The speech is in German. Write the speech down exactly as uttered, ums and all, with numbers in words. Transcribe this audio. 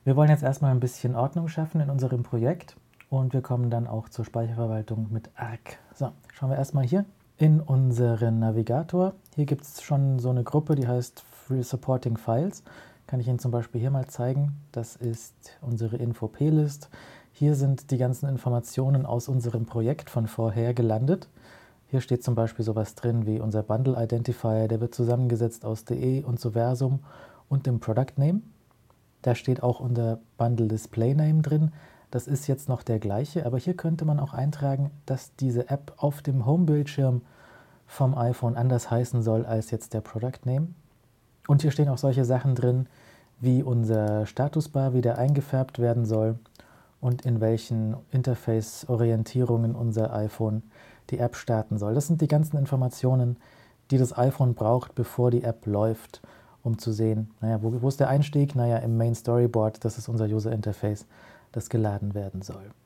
Wir wollen jetzt erstmal ein bisschen Ordnung schaffen in unserem Projekt und wir kommen dann auch zur Speicherverwaltung mit Arc. So, schauen wir erstmal hier in unseren Navigator. Hier gibt es schon so eine Gruppe, die heißt Free Supporting Files. Kann ich Ihnen zum Beispiel hier mal zeigen. Das ist unsere Info-Plist. Hier sind die ganzen Informationen aus unserem Projekt von vorher gelandet. Hier steht zum Beispiel sowas drin wie unser Bundle Identifier, der wird zusammengesetzt aus de und Soversum und dem Product Name. Da steht auch unser Bundle Display Name drin. Das ist jetzt noch der gleiche, aber hier könnte man auch eintragen, dass diese App auf dem Home-Bildschirm vom iPhone anders heißen soll als jetzt der Product Name. Und hier stehen auch solche Sachen drin, wie unser Statusbar wieder eingefärbt werden soll und in welchen Interface-Orientierungen unser iPhone die App starten soll. Das sind die ganzen Informationen, die das iPhone braucht, bevor die App läuft, um zu sehen, naja, wo, wo ist der Einstieg? Naja, im Main Storyboard, das ist unser User Interface, das geladen werden soll.